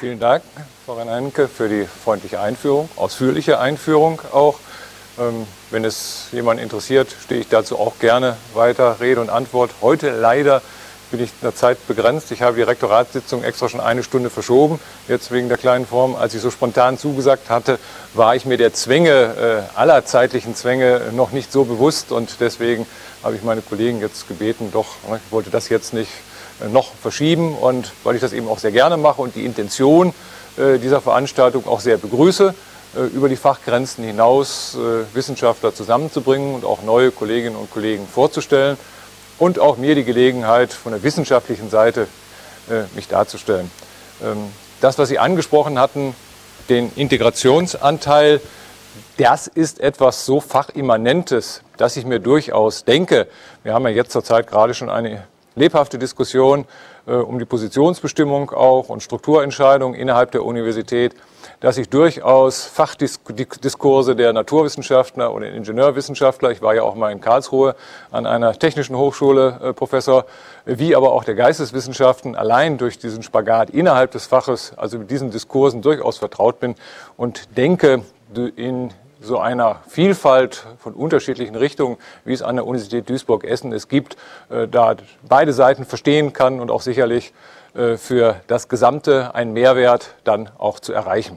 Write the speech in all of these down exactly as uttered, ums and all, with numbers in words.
Vielen Dank, Frau Reinke, für die freundliche Einführung, ausführliche Einführung auch. Ähm, wenn es jemanden interessiert, stehe ich dazu auch gerne weiter Rede und Antwort. Heute leider bin ich in der Zeit begrenzt. Ich habe die Rektoratssitzung extra schon eine Stunde verschoben. Jetzt wegen der kleinen Form, als ich so spontan zugesagt hatte, war ich mir der Zwänge, äh, aller zeitlichen Zwänge noch nicht so bewusst. Und deswegen habe ich meine Kollegen jetzt gebeten, doch, ich wollte das jetzt nicht äh, noch verschieben. Und weil ich das eben auch sehr gerne mache und die Intention äh, dieser Veranstaltung auch sehr begrüße, äh, über die Fachgrenzen hinaus äh, Wissenschaftler zusammenzubringen und auch neue Kolleginnen und Kollegen vorzustellen. Und auch mir die Gelegenheit, von der wissenschaftlichen Seite äh, mich darzustellen. Ähm, das, was Sie angesprochen hatten, den Integrationsanteil, das ist etwas so Fachimmanentes, dass ich mir durchaus denke, wir haben ja jetzt zurzeit gerade schon eine lebhafte Diskussion äh, um die Positionsbestimmung auch und Strukturentscheidungen innerhalb der Universität, dass ich durchaus Fachdiskurse der Naturwissenschaftler oder Ingenieurwissenschaftler, ich war ja auch mal in Karlsruhe an einer technischen Hochschule äh, Professor, wie aber auch der Geisteswissenschaften allein durch diesen Spagat innerhalb des Faches, also mit diesen Diskursen durchaus vertraut bin und denke, in so einer Vielfalt von unterschiedlichen Richtungen, wie es an der Universität Duisburg-Essen es gibt, äh, da beide Seiten verstehen kann und auch sicherlich äh, für das Gesamte einen Mehrwert dann auch zu erreichen.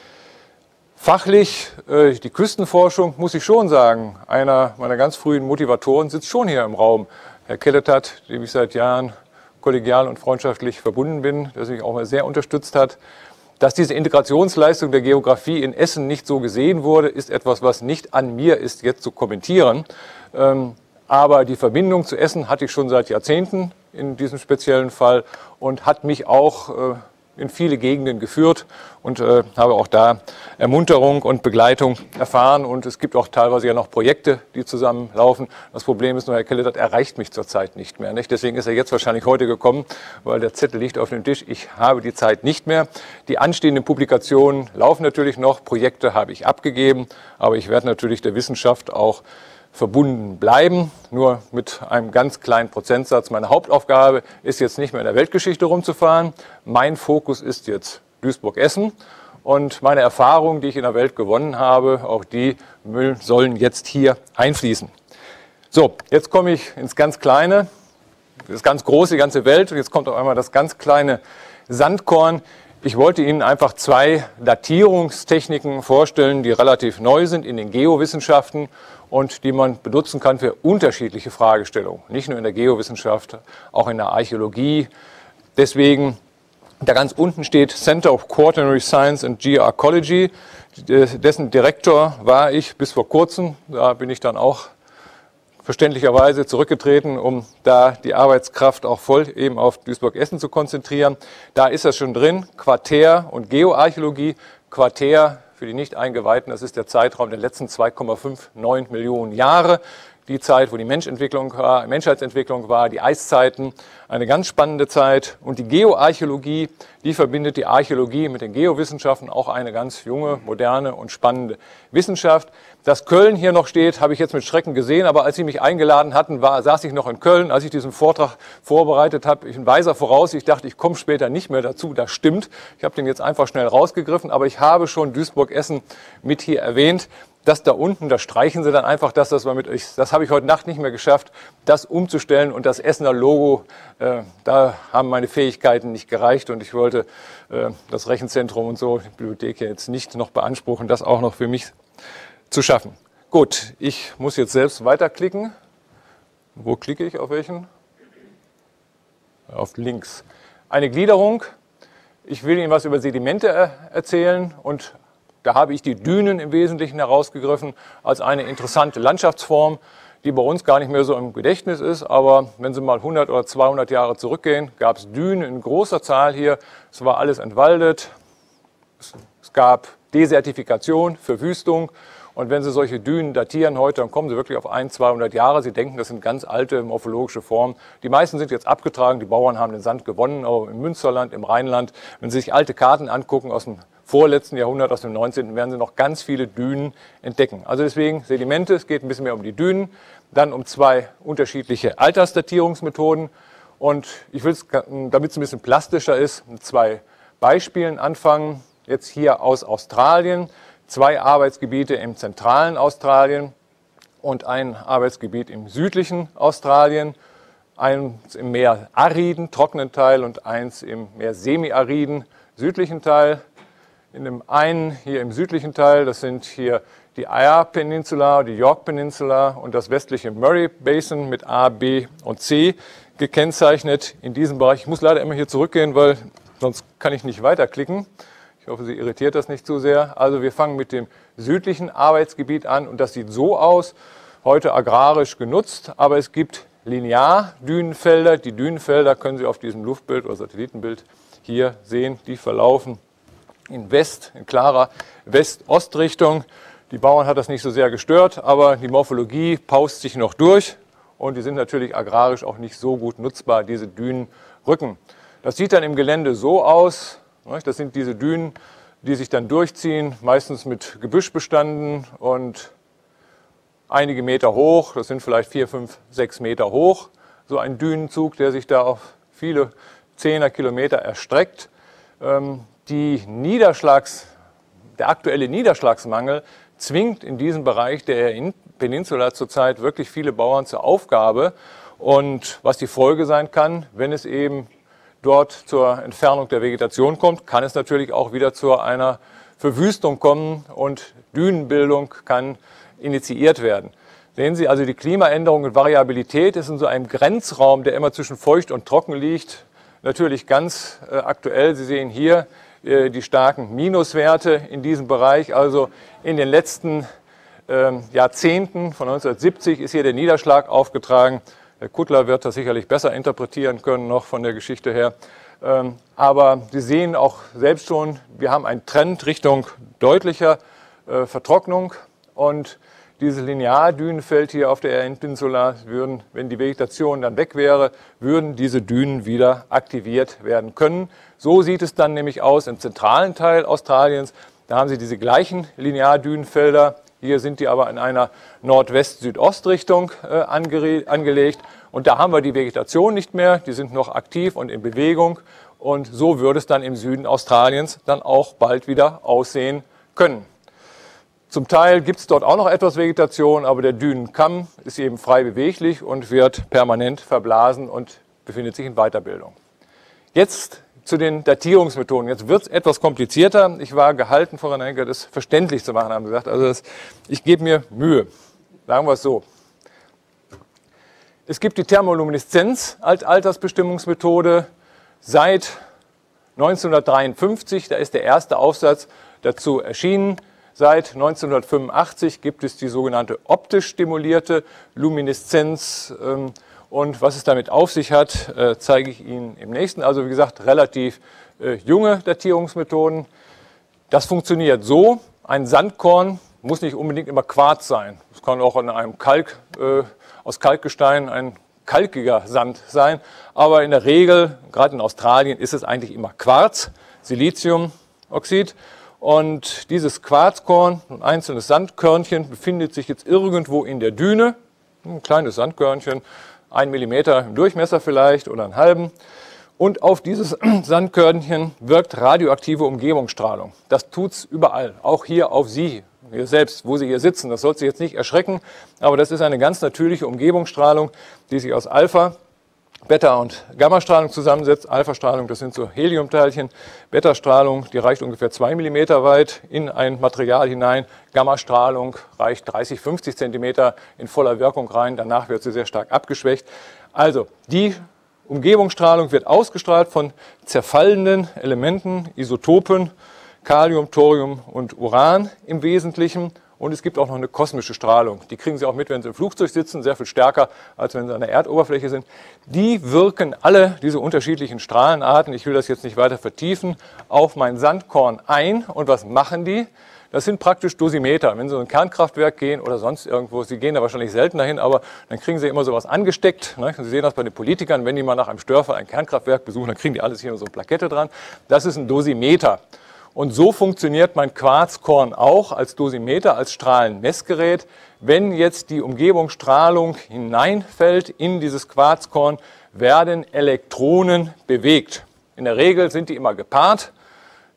Fachlich, äh, die Küstenforschung, muss ich schon sagen, einer meiner ganz frühen Motivatoren sitzt schon hier im Raum. Herr Kelletat, dem ich seit Jahren kollegial und freundschaftlich verbunden bin, der mich auch mal sehr unterstützt hat. Dass diese Integrationsleistung der Geografie in Essen nicht so gesehen wurde, ist etwas, was nicht an mir ist, jetzt zu kommentieren. Ähm, aber die Verbindung zu Essen hatte ich schon seit Jahrzehnten in diesem speziellen Fall und hat mich auch äh, in viele Gegenden geführt und äh, habe auch da Ermunterung und Begleitung erfahren. Und es gibt auch teilweise ja noch Projekte, die zusammen laufen. Das Problem ist nur, Herr Kelletat erreicht mich zurzeit nicht mehr. Nicht? Deswegen ist er jetzt wahrscheinlich heute gekommen, weil der Zettel liegt auf dem Tisch. Ich habe die Zeit nicht mehr. Die anstehenden Publikationen laufen natürlich noch. Projekte habe ich abgegeben. Aber ich werde natürlich der Wissenschaft auch verbunden bleiben, nur mit einem ganz kleinen Prozentsatz. Meine Hauptaufgabe ist jetzt nicht mehr in der Weltgeschichte rumzufahren. Mein Fokus ist jetzt Duisburg-Essen und meine Erfahrungen, die ich in der Welt gewonnen habe, auch die sollen jetzt hier einfließen. So, jetzt komme ich ins ganz Kleine, das ganz große, die ganze Welt und jetzt kommt auf einmal das ganz kleine Sandkorn. Ich wollte Ihnen einfach zwei Datierungstechniken vorstellen, die relativ neu sind in den Geowissenschaften und die man benutzen kann für unterschiedliche Fragestellungen. Nicht nur in der Geowissenschaft, auch in der Archäologie. Deswegen, da ganz unten steht Center of Quaternary Science and Geoarchaeology. Dessen Direktor war ich bis vor kurzem. Da bin ich dann auch verständlicherweise zurückgetreten, um da die Arbeitskraft auch voll eben auf Duisburg-Essen zu konzentrieren. Da ist das schon drin, Quartär und Geoarchäologie. Quartär für die Nicht-Eingeweihten, das ist der Zeitraum der letzten zwei Komma neunundfünfzig Millionen Jahre. Die Zeit, wo die Menschentwicklung war, Menschheitsentwicklung war, die Eiszeiten, eine ganz spannende Zeit. Und die Geoarchäologie, die verbindet die Archäologie mit den Geowissenschaften, auch eine ganz junge, moderne und spannende Wissenschaft. Dass Köln hier noch steht, habe ich jetzt mit Schrecken gesehen, aber als Sie mich eingeladen hatten, war, saß ich noch in Köln, als ich diesen Vortrag vorbereitet habe. Ich weiser voraus, ich dachte, ich komme später nicht mehr dazu, das stimmt. Ich habe den jetzt einfach schnell rausgegriffen, aber ich habe schon Duisburg-Essen mit hier erwähnt. Das da unten, da streichen Sie dann einfach das, das, war mit, ich, das habe ich heute Nacht nicht mehr geschafft, das umzustellen und das Essener Logo, äh, da haben meine Fähigkeiten nicht gereicht und ich wollte äh, das Rechenzentrum und so, die Bibliothek jetzt nicht noch beanspruchen, das auch noch für mich zu schaffen. Gut, ich muss jetzt selbst weiterklicken. Wo klicke ich, auf welchen? Auf links. Eine Gliederung. Ich will Ihnen was über Sedimente er erzählen und da habe ich die Dünen im Wesentlichen herausgegriffen als eine interessante Landschaftsform, die bei uns gar nicht mehr so im Gedächtnis ist. Aber wenn Sie mal hundert oder zweihundert Jahre zurückgehen, gab es Dünen in großer Zahl hier. Es war alles entwaldet. Es gab Desertifikation, Verwüstung. Und wenn Sie solche Dünen datieren heute, dann kommen Sie wirklich auf ein, zweihundert Jahre. Sie denken, das sind ganz alte morphologische Formen. Die meisten sind jetzt abgetragen. Die Bauern haben den Sand gewonnen, aber im Münsterland, im Rheinland, wenn Sie sich alte Karten angucken aus dem vorletzten Jahrhundert, aus dem neunzehnten, werden Sie noch ganz viele Dünen entdecken. Also deswegen Sedimente, es geht ein bisschen mehr um die Dünen, dann um zwei unterschiedliche Altersdatierungsmethoden und ich will es, damit es ein bisschen plastischer ist, zwei Beispielen anfangen. Jetzt hier aus Australien, zwei Arbeitsgebiete im zentralen Australien und ein Arbeitsgebiet im südlichen Australien. Eins im mehr ariden, trockenen Teil und eins im mehr semi-ariden, südlichen Teil. In dem einen hier im südlichen Teil, das sind hier die Eyre Peninsula, die York Peninsula und das westliche Murray Basin mit A, B und C gekennzeichnet. In diesem Bereich, ich muss leider immer hier zurückgehen, weil sonst kann ich nicht weiterklicken. Ich hoffe, Sie irritiert das nicht zu sehr. Also wir fangen mit dem südlichen Arbeitsgebiet an und das sieht so aus, heute agrarisch genutzt, aber es gibt Lineardünenfelder. Die Dünenfelder können Sie auf diesem Luftbild oder Satellitenbild hier sehen, die verlaufen in West, in klarer West-Ost-Richtung. Die Bauern hat das nicht so sehr gestört, aber die Morphologie paust sich noch durch und die sind natürlich agrarisch auch nicht so gut nutzbar, diese Dünenrücken. Das sieht dann im Gelände so aus, das sind diese Dünen, die sich dann durchziehen, meistens mit Gebüsch bestanden und einige Meter hoch, das sind vielleicht vier, fünf, sechs Meter hoch, so ein Dünenzug, der sich da auf viele Zehner Kilometer erstreckt. Die Niederschlags, der aktuelle Niederschlagsmangel zwingt in diesem Bereich der Peninsula zurzeit wirklich viele Bauern zur Aufgabe. Und was die Folge sein kann, wenn es eben dort zur Entfernung der Vegetation kommt, kann es natürlich auch wieder zu einer Verwüstung kommen und Dünenbildung kann initiiert werden. Sehen Sie also, die Klimaänderung und Variabilität ist in so einem Grenzraum, der immer zwischen feucht und trocken liegt, natürlich ganz äh, aktuell. Sie sehen hier äh, die starken Minuswerte in diesem Bereich. Also in den letzten äh, Jahrzehnten, von neunzehnhundertsiebzig, ist hier der Niederschlag aufgetragen. Herr Kuttler wird das sicherlich besser interpretieren können, noch von der Geschichte her. Ähm, aber Sie sehen auch selbst schon, wir haben einen Trend Richtung deutlicher äh, Vertrocknung. Und dieses Lineardünenfeld hier auf der Peninsula würden, wenn die Vegetation dann weg wäre, würden diese Dünen wieder aktiviert werden können. So sieht es dann nämlich aus im zentralen Teil Australiens. Da haben Sie diese gleichen Lineardünenfelder. Hier sind die aber in einer Nordwest-Südost-Richtung äh, ange angelegt. Und da haben wir die Vegetation nicht mehr. Die sind noch aktiv und in Bewegung. Und so würde es dann im Süden Australiens dann auch bald wieder aussehen können. Zum Teil gibt es dort auch noch etwas Vegetation, aber der Dünenkamm ist eben frei beweglich und wird permanent verblasen und befindet sich in Weiterbildung. Jetzt zu den Datierungsmethoden. Jetzt wird es etwas komplizierter. Ich war gehalten, Frau Renenke, das verständlich zu machen, haben Sie gesagt. Also das, ich gebe mir Mühe, sagen wir es so. Es gibt die Thermolumineszenz als Altersbestimmungsmethode seit neunzehnhundertdreiundfünfzig. Da ist der erste Aufsatz dazu erschienen. Seit neunzehnhundertfünfundachtzig gibt es die sogenannte optisch stimulierte Lumineszenz. Und was es damit auf sich hat, zeige ich Ihnen im nächsten. Also wie gesagt, relativ junge Datierungsmethoden. Das funktioniert so. Ein Sandkorn muss nicht unbedingt immer Quarz sein. Es kann auch in einem Kalk, aus Kalkgestein ein kalkiger Sand sein. Aber in der Regel, gerade in Australien, ist es eigentlich immer Quarz, Siliziumoxid. Und dieses Quarzkorn, ein einzelnes Sandkörnchen, befindet sich jetzt irgendwo in der Düne. Ein kleines Sandkörnchen, ein Millimeter im Durchmesser vielleicht oder einen halben. Und auf dieses Sandkörnchen wirkt radioaktive Umgebungsstrahlung. Das tut es überall, auch hier auf Sie, hier selbst, wo Sie hier sitzen. Das soll Sie jetzt nicht erschrecken, aber das ist eine ganz natürliche Umgebungsstrahlung, die sich aus Alpha, Beta- und Gammastrahlung zusammensetzt. Alpha-Strahlung, das sind so Heliumteilchen. Beta-Strahlung, die reicht ungefähr zwei Millimeter weit in ein Material hinein. Gammastrahlung reicht dreißig, fünfzig Zentimeter in voller Wirkung rein. Danach wird sie sehr stark abgeschwächt. Also, die Umgebungsstrahlung wird ausgestrahlt von zerfallenden Elementen, Isotopen, Kalium, Thorium und Uran im Wesentlichen. Und es gibt auch noch eine kosmische Strahlung. Die kriegen Sie auch mit, wenn Sie im Flugzeug sitzen, sehr viel stärker, als wenn Sie an der Erdoberfläche sind. Die wirken alle, diese unterschiedlichen Strahlenarten, ich will das jetzt nicht weiter vertiefen, auf mein Sandkorn ein. Und was machen die? Das sind praktisch Dosimeter. Wenn Sie in ein Kernkraftwerk gehen oder sonst irgendwo, Sie gehen da wahrscheinlich seltener hin, aber dann kriegen Sie immer sowas angesteckt. Ne? Sie sehen das bei den Politikern, wenn die mal nach einem Störfall ein Kernkraftwerk besuchen, dann kriegen die alles hier so eine Plakette dran. Das ist ein Dosimeter. Und so funktioniert mein Quarzkorn auch als Dosimeter, als Strahlenmessgerät. Wenn jetzt die Umgebungsstrahlung hineinfällt in dieses Quarzkorn, werden Elektronen bewegt. In der Regel sind die immer gepaart.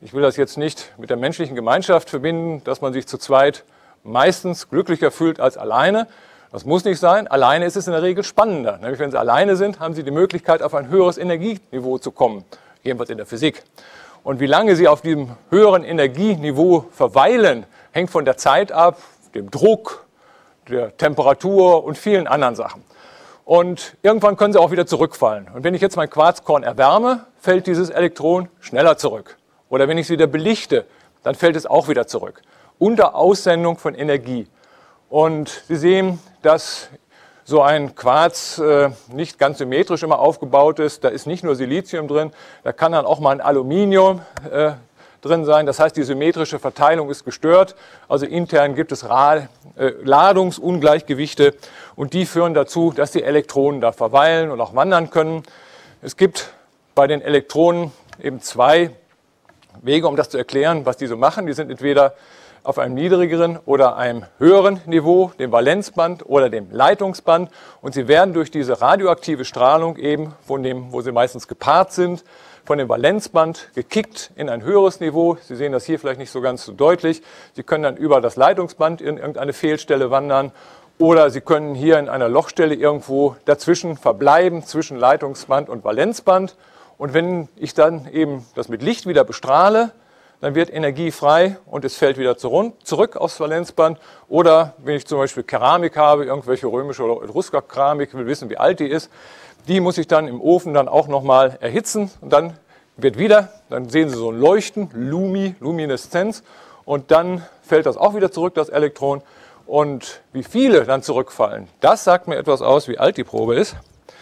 Ich will das jetzt nicht mit der menschlichen Gemeinschaft verbinden, dass man sich zu zweit meistens glücklicher fühlt als alleine. Das muss nicht sein. Alleine ist es in der Regel spannender. Nämlich wenn Sie alleine sind, haben Sie die Möglichkeit, auf ein höheres Energieniveau zu kommen, jedenfalls in der Physik. Und wie lange Sie auf diesem höheren Energieniveau verweilen, hängt von der Zeit ab, dem Druck, der Temperatur und vielen anderen Sachen. Und irgendwann können Sie auch wieder zurückfallen. Und wenn ich jetzt mein Quarzkorn erwärme, fällt dieses Elektron schneller zurück. Oder wenn ich es wieder belichte, dann fällt es auch wieder zurück. Unter Aussendung von Energie. Und Sie sehen, dass so ein Quarz äh, nicht ganz symmetrisch immer aufgebaut ist. Da ist nicht nur Silizium drin, da kann dann auch mal ein Aluminium äh, drin sein. Das heißt, die symmetrische Verteilung ist gestört. Also intern gibt es Ra äh, Ladungsungleichgewichte und die führen dazu, dass die Elektronen da verweilen und auch wandern können. Es gibt bei den Elektronen eben zwei Wege, um das zu erklären, was die so machen. Die sind entweder auf einem niedrigeren oder einem höheren Niveau, dem Valenzband oder dem Leitungsband. Und sie werden durch diese radioaktive Strahlung eben von dem, wo sie meistens gepaart sind, von dem Valenzband gekickt in ein höheres Niveau. Sie sehen das hier vielleicht nicht so ganz so deutlich. Sie können dann über das Leitungsband in irgendeine Fehlstelle wandern oder Sie können hier in einer Lochstelle irgendwo dazwischen verbleiben, zwischen Leitungsband und Valenzband. Und wenn ich dann eben das mit Licht wieder bestrahle, dann wird Energie frei und es fällt wieder zurück aufs Valenzband. Oder wenn ich zum Beispiel Keramik habe, irgendwelche römische oder Etrusker-Keramik, will wissen, wie alt die ist, die muss ich dann im Ofen dann auch nochmal erhitzen und dann wird wieder, dann sehen Sie so ein Leuchten, Lumi, Lumineszenz und dann fällt das auch wieder zurück, das Elektron. Und wie viele dann zurückfallen, das sagt mir etwas aus, wie alt die Probe ist.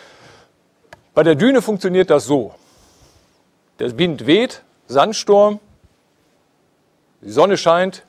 Bei der Düne funktioniert das so. Der Wind weht, Sandsturm, die Sonne scheint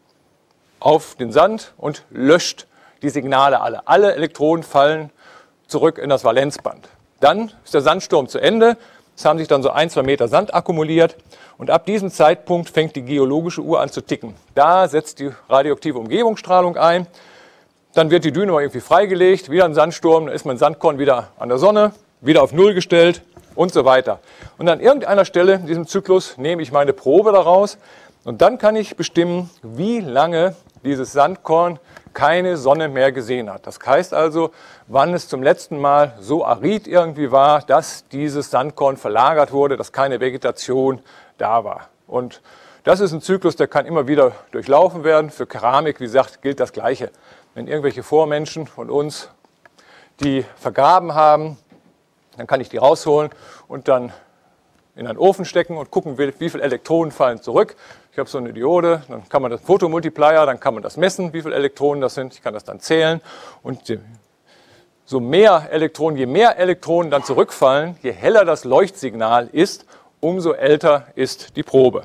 auf den Sand und löscht die Signale alle. Alle Elektronen fallen zurück in das Valenzband. Dann ist der Sandsturm zu Ende. Es haben sich dann so ein, zwei Meter Sand akkumuliert. Und ab diesem Zeitpunkt fängt die geologische Uhr an zu ticken. Da setzt die radioaktive Umgebungsstrahlung ein. Dann wird die Düne mal irgendwie freigelegt. Wieder ein Sandsturm. Dann ist mein Sandkorn wieder an der Sonne, wieder auf Null gestellt und so weiter. Und an irgendeiner Stelle in diesem Zyklus nehme ich meine Probe daraus. Und dann kann ich bestimmen, wie lange dieses Sandkorn keine Sonne mehr gesehen hat. Das heißt also, wann es zum letzten Mal so arid irgendwie war, dass dieses Sandkorn verlagert wurde, dass keine Vegetation da war. Und das ist ein Zyklus, der kann immer wieder durchlaufen werden. Für Keramik, wie gesagt, gilt das Gleiche. Wenn irgendwelche Vormenschen von uns die vergraben haben, dann kann ich die rausholen und dann in einen Ofen stecken und gucken, wie viele Elektronen fallen zurück. Ich habe so eine Diode, dann kann man das Fotomultiplier, dann kann man das messen, wie viele Elektronen das sind. Ich kann das dann zählen. Und so mehr Elektronen, je mehr Elektronen dann zurückfallen, je heller das Leuchtsignal ist, umso älter ist die Probe.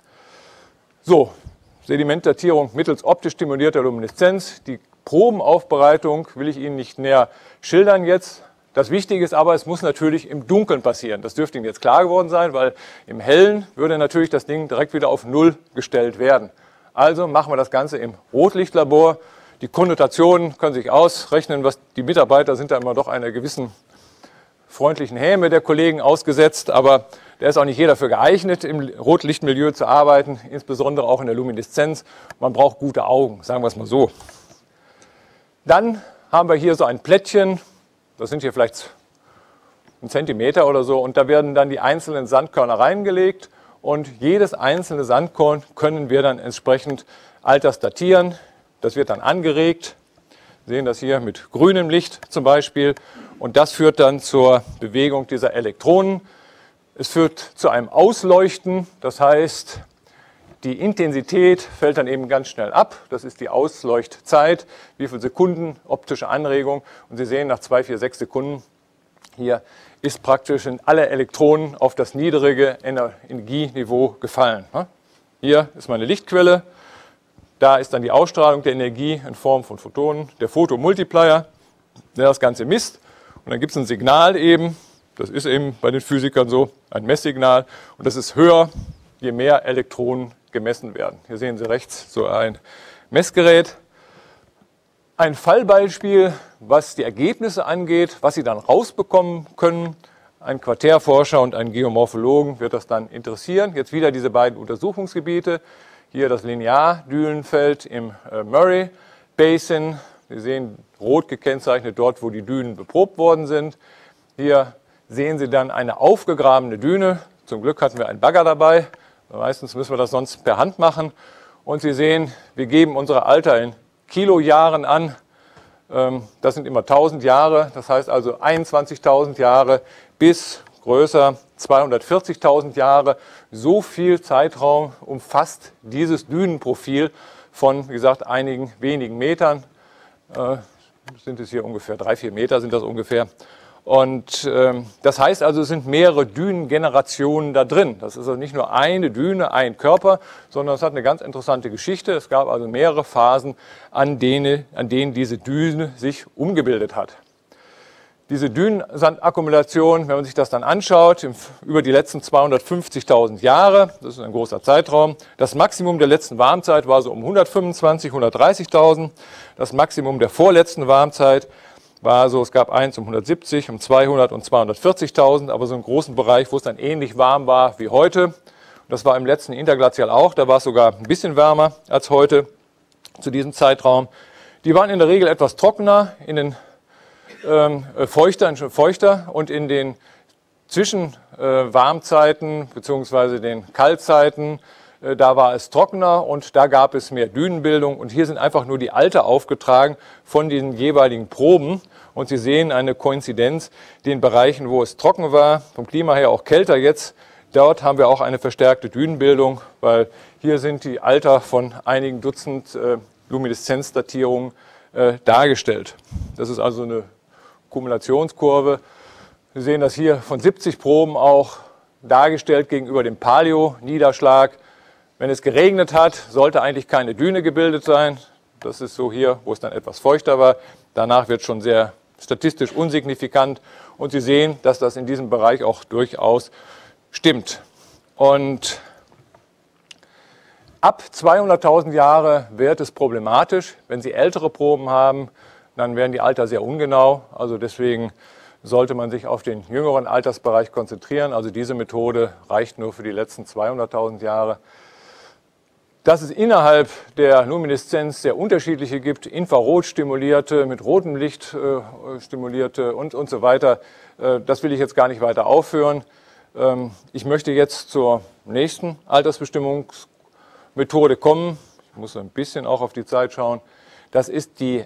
So, Sedimentdatierung mittels optisch stimulierter Lumineszenz. Die Probenaufbereitung will ich Ihnen nicht näher schildern jetzt. Das Wichtige ist aber, es muss natürlich im Dunkeln passieren. Das dürfte Ihnen jetzt klar geworden sein, weil im Hellen würde natürlich das Ding direkt wieder auf Null gestellt werden. Also machen wir das Ganze im Rotlichtlabor. Die Konnotationen können sich ausrechnen, was die Mitarbeiter sind da immer doch einer gewissen freundlichen Häme der Kollegen ausgesetzt, aber der ist auch nicht jeder für geeignet, im Rotlichtmilieu zu arbeiten, insbesondere auch in der Lumineszenz. Man braucht gute Augen, sagen wir es mal so. Dann haben wir hier so ein Plättchen. Das sind hier vielleicht ein Zentimeter oder so und da werden dann die einzelnen Sandkörner reingelegt und jedes einzelne Sandkorn können wir dann entsprechend altersdatieren. Das wird dann angeregt. Sie sehen das hier mit grünem Licht zum Beispiel und das führt dann zur Bewegung dieser Elektronen. Es führt zu einem Ausleuchten, das heißt, die Intensität fällt dann eben ganz schnell ab. Das ist die Ausleuchtzeit, wie viele Sekunden optische Anregung. Und Sie sehen, nach zwei, vier, sechs Sekunden hier ist praktisch sind alle Elektronen auf das niedrige Energieniveau gefallen. Hier ist meine Lichtquelle. Da ist dann die Ausstrahlung der Energie in Form von Photonen, der Fotomultiplier, der das Ganze misst. Und dann gibt es ein Signal eben, das ist eben bei den Physikern so, ein Messsignal. Und das ist höher, je mehr Elektronen gemessen werden. Hier sehen Sie rechts so ein Messgerät. Ein Fallbeispiel, was die Ergebnisse angeht, was Sie dann rausbekommen können einen Quartärforscher und einen Geomorphologen wird das dann interessieren. Jetzt wieder diese beiden Untersuchungsgebiete. Hier das Lineardünenfeld im Murray Basin. Sie sehen rot gekennzeichnet dort, wo die Dünen beprobt worden sind. Hier sehen Sie dann eine aufgegrabene Düne. Zum Glück hatten wir einen Bagger dabei. Meistens müssen wir das sonst per Hand machen. Und Sie sehen, wir geben unsere Alter in Kilojahren an. Das sind immer tausend Jahre. Das heißt also einundzwanzigtausend Jahre bis größer zweihundertvierzigtausend Jahre. So viel Zeitraum umfasst dieses Dünenprofil von, wie gesagt, einigen wenigen Metern. Äh, sind es hier ungefähr drei, vier Meter sind das ungefähr. Und ähm, das heißt also, es sind mehrere Dünengenerationen da drin. Das ist also nicht nur eine Düne, ein Körper, sondern es hat eine ganz interessante Geschichte. Es gab also mehrere Phasen, an denen, an denen diese Düne sich umgebildet hat. Diese Dünensandakkumulation, wenn man sich das dann anschaut, über die letzten zweihundertfünfzigtausend Jahre, das ist ein großer Zeitraum. Das Maximum der letzten Warmzeit war so um hundertfünfundzwanzig, hundertdreißigtausend. Das Maximum der vorletzten Warmzeit war so, es gab eins um hundertsiebzig, um zweihundert und zweihundertvierzigtausend, aber so einen großen Bereich, wo es dann ähnlich warm war wie heute. Das war im letzten Interglazial auch, da war es sogar ein bisschen wärmer als heute zu diesem Zeitraum. Die waren in der Regel etwas trockener, in den ähm, feuchter, feuchter und in den Zwischenwarmzeiten äh, bzw. den Kaltzeiten, äh, da war es trockener und da gab es mehr Dünenbildung. Und hier sind einfach nur die Alter aufgetragen von den jeweiligen Proben. Und Sie sehen eine Koinzidenz, den Bereichen, wo es trocken war, vom Klima her auch kälter jetzt, dort haben wir auch eine verstärkte Dünenbildung, weil hier sind die Alter von einigen Dutzend äh, Lumineszenzdatierungen äh, dargestellt. Das ist also eine Kumulationskurve. Sie sehen das hier von siebzig Proben auch dargestellt gegenüber dem Paleo-Niederschlag. Wenn es geregnet hat, sollte eigentlich keine Düne gebildet sein. Das ist so hier, wo es dann etwas feuchter war. Danach wird es schon sehr statistisch unsignifikant. Und Sie sehen, dass das in diesem Bereich auch durchaus stimmt. Und ab zweihunderttausend Jahre wird es problematisch. Wenn Sie ältere Proben haben, dann werden die Alter sehr ungenau. Also deswegen sollte man sich auf den jüngeren Altersbereich konzentrieren. Also diese Methode reicht nur für die letzten zweihunderttausend Jahre. Dass es innerhalb der Lumineszenz sehr unterschiedliche gibt, Infrarot stimulierte, mit rotem Licht äh, stimulierte und, und so weiter, äh, das will ich jetzt gar nicht weiter aufführen. Ähm, ich möchte jetzt zur nächsten Altersbestimmungsmethode kommen. Ich muss ein bisschen auch auf die Zeit schauen. Das ist die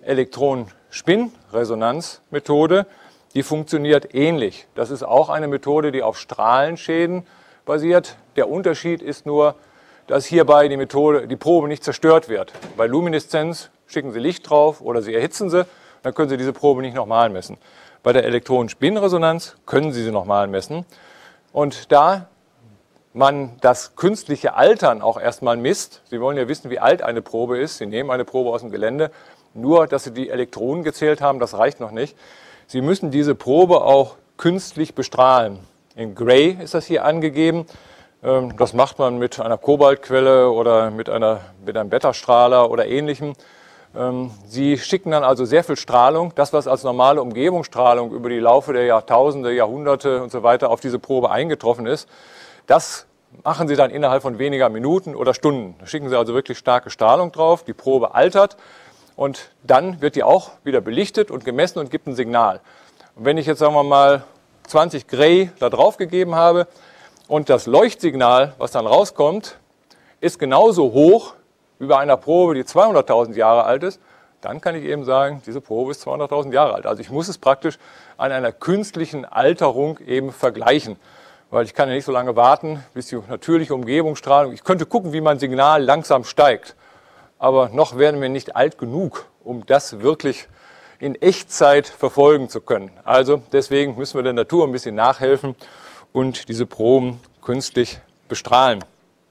Elektron-Spin-Resonanzmethode. Die funktioniert ähnlich. Das ist auch eine Methode, die auf Strahlenschäden basiert. Der Unterschied ist nur, dass hierbei die Methode, die Probe nicht zerstört wird. Bei Lumineszenz schicken Sie Licht drauf oder Sie erhitzen sie, dann können Sie diese Probe nicht nochmal messen. Bei der Elektronenspinresonanz können Sie sie nochmal messen. Und da man das künstliche Altern auch erstmal misst, Sie wollen ja wissen, wie alt eine Probe ist, Sie nehmen eine Probe aus dem Gelände, nur dass Sie die Elektronen gezählt haben, das reicht noch nicht. Sie müssen diese Probe auch künstlich bestrahlen. In Gray ist das hier angegeben. Das macht man mit einer Kobaltquelle oder mit, einer, mit einem Beta-Strahler oder Ähnlichem. Sie schicken dann also sehr viel Strahlung, das was als normale Umgebungsstrahlung über die Laufe der Jahrtausende, Jahrhunderte und so weiter auf diese Probe eingetroffen ist, das machen Sie dann innerhalb von weniger Minuten oder Stunden. Da schicken Sie also wirklich starke Strahlung drauf, die Probe altert und dann wird die auch wieder belichtet und gemessen und gibt ein Signal. Und wenn ich jetzt, sagen wir mal, zwanzig Gray da drauf gegeben habe und das Leuchtsignal, was dann rauskommt, ist genauso hoch wie bei einer Probe, die zweihunderttausend Jahre alt ist, dann kann ich eben sagen, diese Probe ist zweihunderttausend Jahre alt. Also ich muss es praktisch an einer künstlichen Alterung eben vergleichen. Weil ich kann ja nicht so lange warten, bis die natürliche Umgebungsstrahlung, ich könnte gucken, wie mein Signal langsam steigt. Aber noch werden wir nicht alt genug, um das wirklich in Echtzeit verfolgen zu können. Also deswegen müssen wir der Natur ein bisschen nachhelfen und diese Proben künstlich bestrahlen.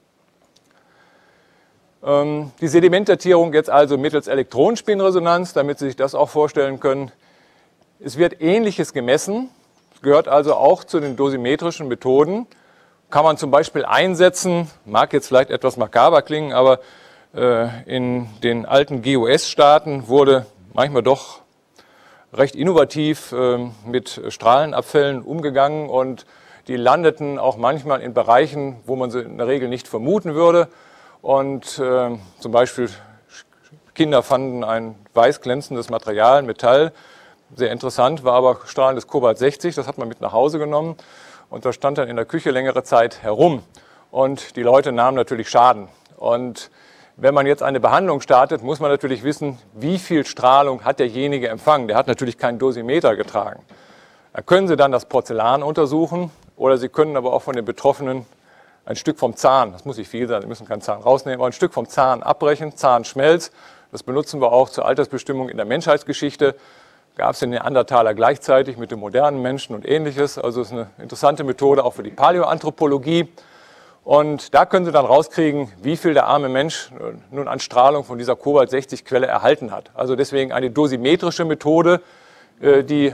Ähm, die Sedimentdatierung jetzt also mittels Elektronenspinresonanz, damit Sie sich das auch vorstellen können. Es wird Ähnliches gemessen. Gehört also auch zu den dosimetrischen Methoden. Kann man zum Beispiel einsetzen, mag jetzt vielleicht etwas makaber klingen, aber äh, in den alten G O S-Staaten wurde manchmal doch recht innovativ mit Strahlenabfällen umgegangen und die landeten auch manchmal in Bereichen, wo man sie in der Regel nicht vermuten würde. Und äh, zum Beispiel Kinder fanden ein weiß glänzendes Material, Metall, sehr interessant, war aber strahlendes Cobalt sechzig, das hat man mit nach Hause genommen und das stand dann in der Küche längere Zeit herum. Und die Leute nahmen natürlich Schaden. Und wenn man jetzt eine Behandlung startet, muss man natürlich wissen, wie viel Strahlung hat derjenige empfangen. Der hat natürlich keinen Dosimeter getragen. Da können Sie dann das Porzellan untersuchen oder Sie können aber auch von den Betroffenen ein Stück vom Zahn, das muss nicht viel sein, Sie müssen keinen Zahn rausnehmen, aber ein Stück vom Zahn abbrechen, Zahnschmelz. Das benutzen wir auch zur Altersbestimmung in der Menschheitsgeschichte. Gab es den Neandertaler gleichzeitig mit dem modernen Menschen und Ähnliches. Also es ist eine interessante Methode auch für die Paläoanthropologie. Und da können Sie dann rauskriegen, wie viel der arme Mensch nun an Strahlung von dieser Cobalt sechzig Quelle erhalten hat. Also deswegen eine dosimetrische Methode, die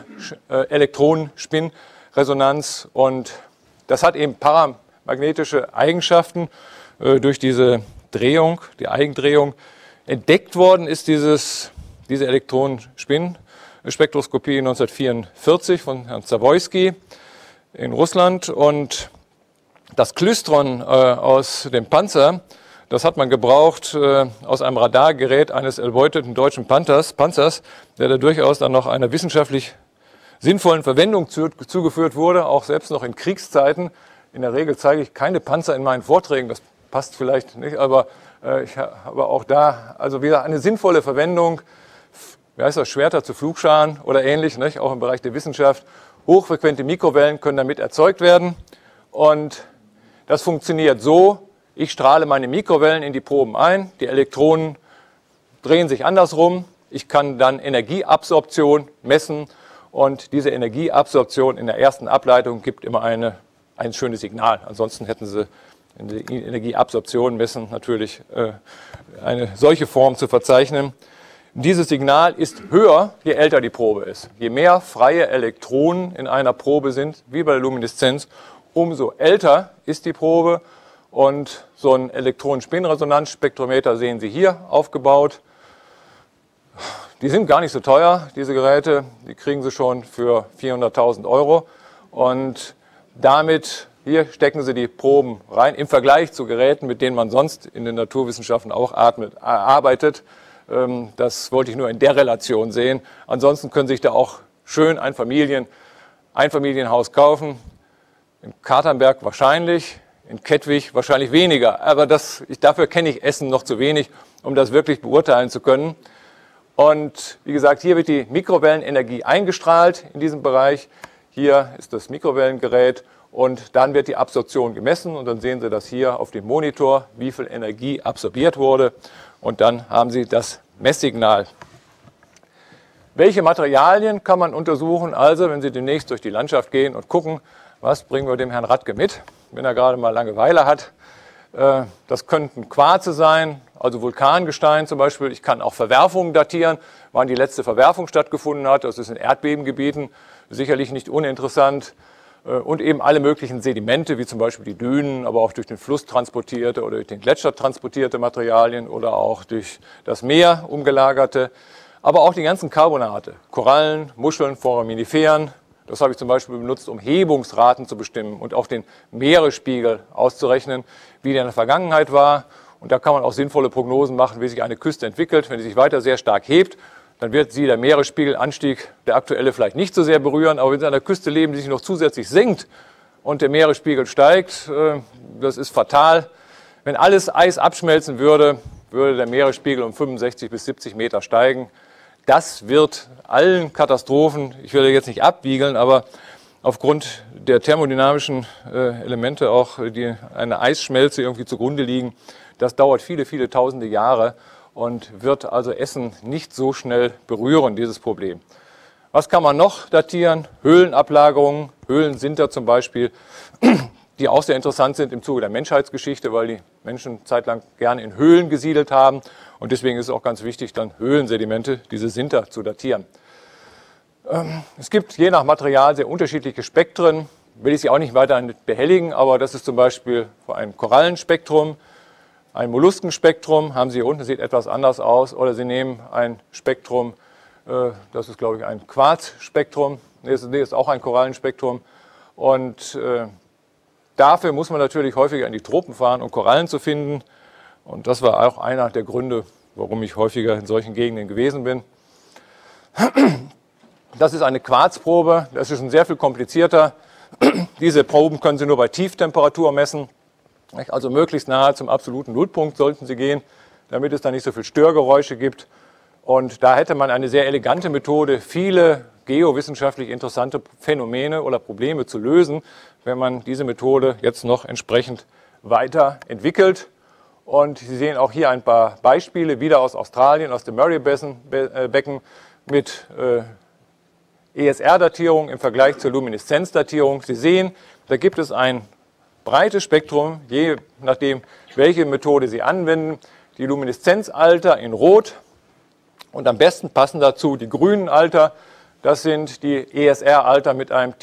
Elektronenspinresonanz. Und das hat eben paramagnetische Eigenschaften durch diese Drehung, die Eigendrehung. Entdeckt worden ist dieses, diese Elektronenspinspektroskopie neunzehnhundertvierundvierzig von Herrn Zawoyski in Russland. Und das Klystron äh, aus dem Panzer, das hat man gebraucht äh, aus einem Radargerät eines erbeuteten deutschen Panzers, Panzers, der da durchaus dann noch einer wissenschaftlich sinnvollen Verwendung zu, zugeführt wurde, auch selbst noch in Kriegszeiten. In der Regel zeige ich keine Panzer in meinen Vorträgen, das passt vielleicht nicht, aber äh, ich habe auch da also wieder eine sinnvolle Verwendung. Wie heißt das, Schwerter zu Flugscharen oder ähnlich, nicht? Auch im Bereich der Wissenschaft. Hochfrequente Mikrowellen können damit erzeugt werden und das funktioniert so, ich strahle meine Mikrowellen in die Proben ein, die Elektronen drehen sich andersrum, ich kann dann Energieabsorption messen und diese Energieabsorption in der ersten Ableitung gibt immer eine, ein schönes Signal. Ansonsten hätten Sie in der Energieabsorption messen natürlich äh, eine solche Form zu verzeichnen. Dieses Signal ist höher, je älter die Probe ist. Je mehr freie Elektronen in einer Probe sind, wie bei der Lumineszenz, umso älter ist die Probe und so ein Elektronenspinresonanzspektrometer sehen Sie hier aufgebaut. Die sind gar nicht so teuer, diese Geräte, die kriegen Sie schon für vierhunderttausend Euro und damit hier stecken Sie die Proben rein im Vergleich zu Geräten, mit denen man sonst in den Naturwissenschaften auch atmet, arbeitet. Das wollte ich nur in der Relation sehen. Ansonsten können Sie sich da auch schön ein Familien, Einfamilienhaus kaufen. In Katernberg wahrscheinlich, in Kettwig wahrscheinlich weniger. Aber das, ich, dafür kenne ich Essen noch zu wenig, um das wirklich beurteilen zu können. Und wie gesagt, hier wird die Mikrowellenenergie eingestrahlt in diesem Bereich. Hier ist das Mikrowellengerät und dann wird die Absorption gemessen. Und dann sehen Sie das hier auf dem Monitor, wie viel Energie absorbiert wurde. Und dann haben Sie das Messsignal. Welche Materialien kann man untersuchen? Also, wenn Sie demnächst durch die Landschaft gehen und gucken, was bringen wir dem Herrn Radke mit, wenn er gerade mal Langeweile hat. Das könnten Quarze sein, also Vulkangestein zum Beispiel. Ich kann auch Verwerfungen datieren, wann die letzte Verwerfung stattgefunden hat. Das ist in Erdbebengebieten sicherlich nicht uninteressant. Und eben alle möglichen Sedimente, wie zum Beispiel die Dünen, aber auch durch den Fluss transportierte oder durch den Gletscher transportierte Materialien oder auch durch das Meer umgelagerte. Aber auch die ganzen Carbonate, Korallen, Muscheln, Foraminiferen. Das habe ich zum Beispiel benutzt, um Hebungsraten zu bestimmen und auch den Meeresspiegel auszurechnen, wie der in der Vergangenheit war. Und da kann man auch sinnvolle Prognosen machen, wie sich eine Küste entwickelt. Wenn sie sich weiter sehr stark hebt, dann wird sie der Meeresspiegelanstieg, der aktuelle, vielleicht nicht so sehr berühren. Aber wenn sie an der Küste leben, die sich noch zusätzlich senkt und der Meeresspiegel steigt, das ist fatal. Wenn alles Eis abschmelzen würde, würde der Meeresspiegel um fünfundsechzig bis siebzig Meter steigen. Das wird allen Katastrophen, ich will jetzt nicht abwiegeln, aber aufgrund der thermodynamischen äh, Elemente auch, die eine Eisschmelze irgendwie zugrunde liegen, das dauert viele, viele tausende Jahre und wird also Essen nicht so schnell berühren, dieses Problem. Was kann man noch datieren? Höhlenablagerungen, Höhlensinter zum Beispiel, die auch sehr interessant sind im Zuge der Menschheitsgeschichte, weil die Menschen zeitlang gerne in Höhlen gesiedelt haben. Und deswegen ist es auch ganz wichtig, dann Höhlensedimente, diese Sinter, zu datieren. Es gibt je nach Material sehr unterschiedliche Spektren. Will ich Sie auch nicht weiter behelligen, aber das ist zum Beispiel ein Korallenspektrum, ein Molluskenspektrum, haben Sie hier unten, sieht etwas anders aus. Oder Sie nehmen ein Spektrum Das ist, glaube ich, ein Quarzspektrum. Nee, ist auch ein Korallenspektrum. Und äh, dafür muss man natürlich häufiger in die Tropen fahren, um Korallen zu finden. Und das war auch einer der Gründe, warum ich häufiger in solchen Gegenden gewesen bin. Das ist eine Quarzprobe. Das ist schon sehr viel komplizierter. Diese Proben können Sie nur bei Tieftemperatur messen. Also möglichst nahe zum absoluten Nullpunkt sollten Sie gehen, damit es da nicht so viel Störgeräusche gibt. Und da hätte man eine sehr elegante Methode, viele geowissenschaftlich interessante Phänomene oder Probleme zu lösen, wenn man diese Methode jetzt noch entsprechend weiterentwickelt. Und Sie sehen auch hier ein paar Beispiele, wieder aus Australien, aus dem Murray-Becken mit äh, E S R-Datierung im Vergleich zur Lumineszenzdatierung. Sie sehen, da gibt es ein breites Spektrum, je nachdem, welche Methode Sie anwenden. Die Lumineszenzalter in Rot und am besten passen dazu die grünen Alter. Das sind die E S R-Alter mit einem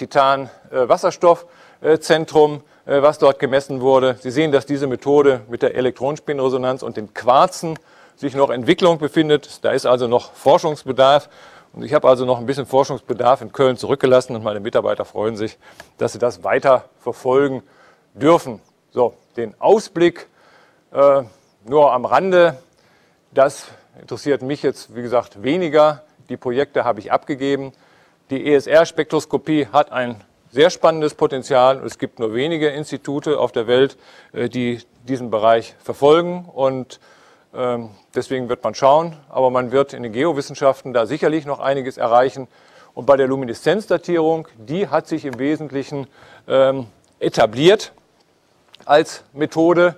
Titan-Wasserstoffzentrum, was dort gemessen wurde. Sie sehen, dass diese Methode mit der Elektronenspinresonanz und den Quarzen sich noch in Entwicklung befindet. Da ist also noch Forschungsbedarf. Und ich habe also noch ein bisschen Forschungsbedarf in Köln zurückgelassen und meine Mitarbeiter freuen sich, dass sie das weiter verfolgen dürfen. So, den Ausblick äh, nur am Rande. Das interessiert mich jetzt, wie gesagt, weniger. Die Projekte habe ich abgegeben. Die E S R-Spektroskopie hat ein sehr spannendes Potenzial. Es gibt nur wenige Institute auf der Welt, die diesen Bereich verfolgen. Und ähm, deswegen wird man schauen. Aber man wird in den Geowissenschaften da sicherlich noch einiges erreichen. Und bei der Lumineszenzdatierung, die hat sich im Wesentlichen ähm, etabliert als Methode.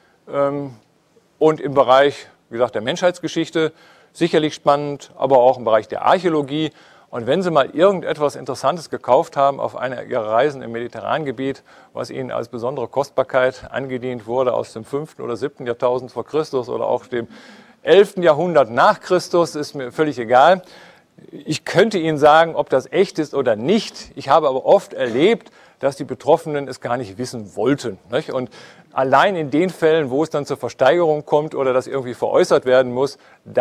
Ähm, und im Bereich, wie gesagt, der Menschheitsgeschichte sicherlich spannend, aber auch im Bereich der Archäologie. Und wenn Sie mal irgendetwas Interessantes gekauft haben auf einer Ihrer Reisen im mediterranen Gebiet, was Ihnen als besondere Kostbarkeit angedient wurde aus dem fünften oder siebten Jahrtausend vor Christus oder auch dem elften Jahrhundert nach Christus, ist mir völlig egal. Ich könnte Ihnen sagen, ob das echt ist oder nicht. Ich habe aber oft erlebt, dass die Betroffenen es gar nicht wissen wollten. Nicht? Und allein in den Fällen, wo es dann zur Versteigerung kommt oder das irgendwie veräußert werden muss,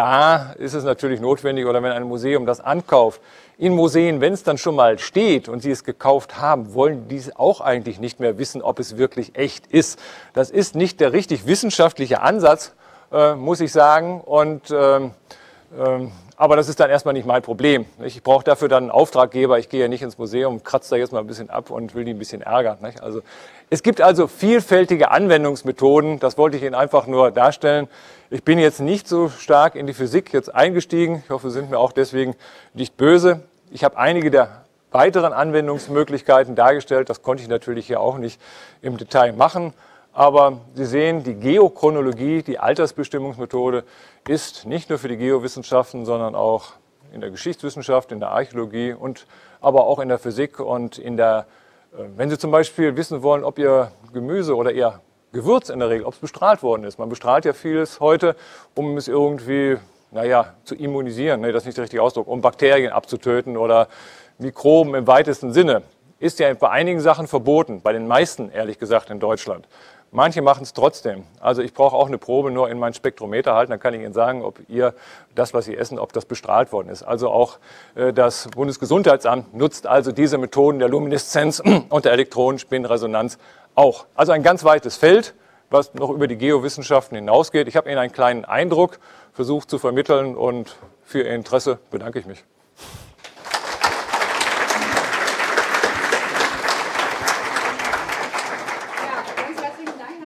da ist es natürlich notwendig, oder wenn ein Museum das ankauft. In Museen, wenn es dann schon mal steht und sie es gekauft haben, wollen die auch eigentlich nicht mehr wissen, ob es wirklich echt ist. Das ist nicht der richtig wissenschaftliche Ansatz, äh, muss ich sagen. Und ähm, ähm, Aber das ist dann erstmal nicht mein Problem. Ich brauche dafür dann einen Auftraggeber. Ich gehe ja nicht ins Museum, kratze da jetzt mal ein bisschen ab und will die ein bisschen ärgern. Also, es gibt also vielfältige Anwendungsmethoden. Das wollte ich Ihnen einfach nur darstellen. Ich bin jetzt nicht so stark in die Physik jetzt eingestiegen. Ich hoffe, Sie sind mir auch deswegen nicht böse. Ich habe einige der weiteren Anwendungsmöglichkeiten dargestellt. Das konnte ich natürlich hier auch nicht im Detail machen. Aber Sie sehen, die Geochronologie, die Altersbestimmungsmethode, ist nicht nur für die Geowissenschaften, sondern auch in der Geschichtswissenschaft, in der Archäologie und aber auch in der Physik und in der, wenn Sie zum Beispiel wissen wollen, ob Ihr Gemüse oder Ihr Gewürz in der Regel, ob es bestrahlt worden ist. Man bestrahlt ja vieles heute, um es irgendwie, naja, zu immunisieren, nee, das ist nicht der richtige Ausdruck, um Bakterien abzutöten oder Mikroben im weitesten Sinne. Ist ja bei einigen Sachen verboten, bei den meisten, ehrlich gesagt, in Deutschland. Manche machen es trotzdem. Also ich brauche auch eine Probe nur in mein Spektrometer halten, dann kann ich Ihnen sagen, ob ihr das, was Sie essen, ob das bestrahlt worden ist. Also auch äh, das Bundesgesundheitsamt nutzt also diese Methoden der Lumineszenz und der Elektronenspinresonanz auch. Also ein ganz weites Feld, was noch über die Geowissenschaften hinausgeht. Ich habe Ihnen einen kleinen Eindruck versucht zu vermitteln und für Ihr Interesse bedanke ich mich.